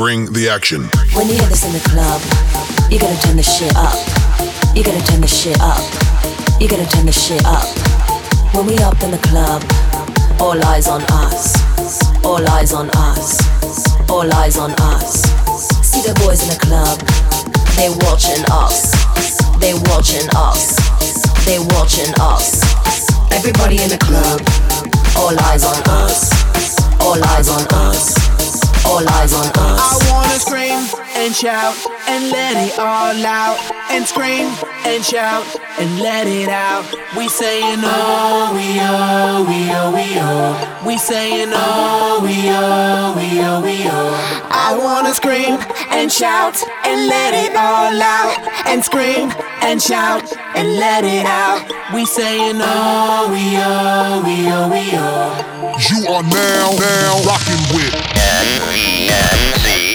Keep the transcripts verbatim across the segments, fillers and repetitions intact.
Bring the action. When you hear this in the club, you gotta turn the shit up. You gotta turn the shit up. You gotta turn the shit up. When we up in the club, all eyes on us. All eyes on us. All eyes on us. See the boys in the club, they watching us. They watching us. They watching us. Everybody in the club, all eyes on us. All eyes on us. All eyes on us. I wanna scream and shout and let it all out. And scream and shout and let it out. We saying oh, we oh, we oh, we oh. We saying oh, we oh, we oh, we oh. I wanna scream and shout and let it all out. And scream and shout and let it out. We saying oh, we oh, we oh, we oh. You are now, now rocking with N V N C.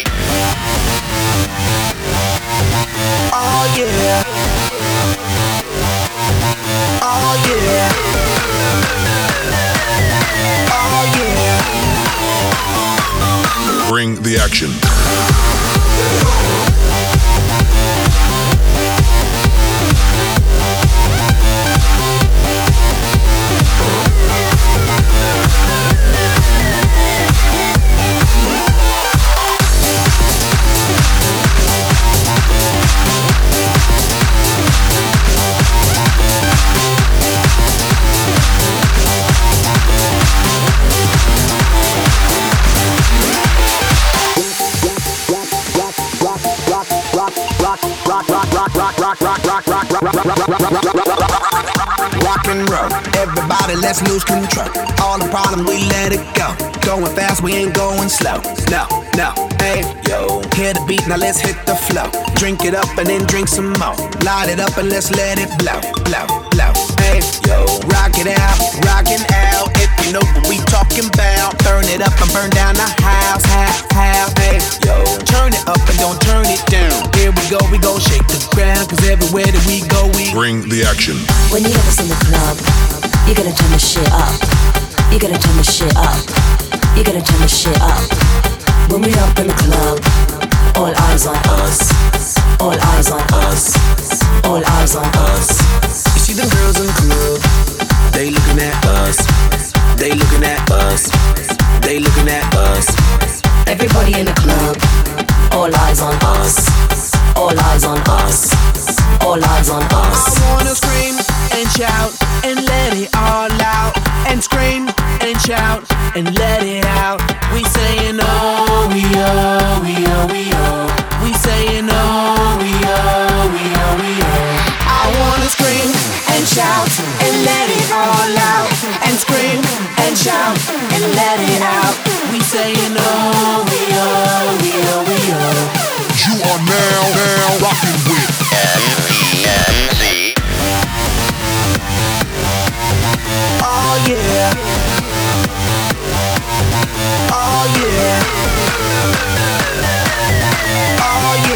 Oh yeah. Oh yeah. Oh yeah. Bring the action. Rock and roll, everybody let's lose control. All the problems we let it go. Going fast, we ain't going slow. No, no, hey, yo. Hear the beat, now let's hit the flow. Drink it up and then drink some more. Light it up and let's let it blow, blow, blow. Hey, yo. Rock it out, rockin' out. If you know what we talking about. Burn it up and burn down the house, house, house. Hey, yo. Turn it up and don't turn it down. Here we go, we gon' shake the ground. Cause everywhere that we go, we bring the action. When you hear this in the club, you gotta turn the shit up. You gotta turn the shit up. You gotta turn the shit up. When we up in the club, all eyes on us. All eyes on us. All eyes on us. You see them girls in the club, they looking at us. They looking at us. They looking at us. Everybody in the club, all eyes on us. All eyes on us. All eyes on us. I wanna scream and shout and let it all out. And scream and shout and let it out. We saying oh, we oh, we oh, we oh. We saying oh, we oh, we oh, we oh. I wanna scream and shout and let it all out. And scream and shout and let it out. We saying oh, we oh, we oh, we oh. You are now, now rocking with N V N C. Oh yeah. Oh yeah. Oh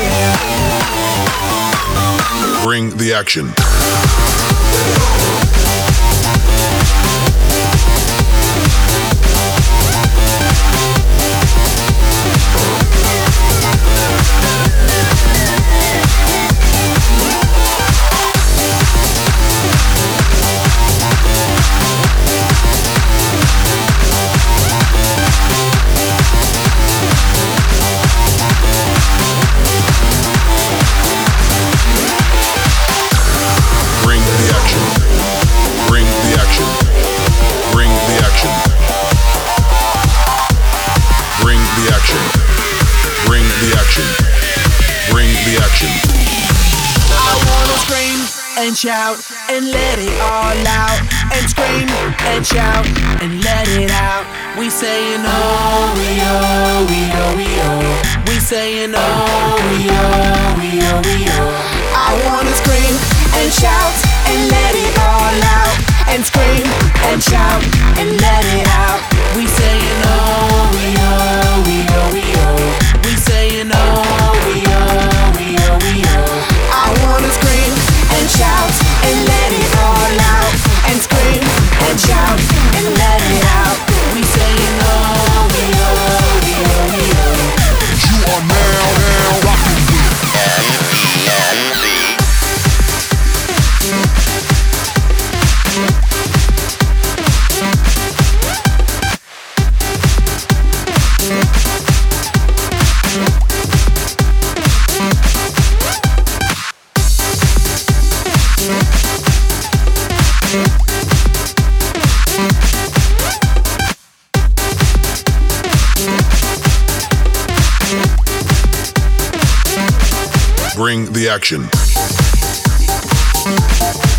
yeah. Bring the action. And shout and let it all out. And scream and shout and let it out. We saying oh, we oh, we oh, we oh. We saying oh, we oh, we oh, we oh. I wanna scream and shout and let it all out. And scream and shout and let it out. We saying oh, we oh, we oh, we oh. We saying oh, we oh, we oh, we oh. I wanna scream and shout and let it all out. And scream and shout and let it out. We saying oh, we oh, we oh, we oh. You are Bring the action.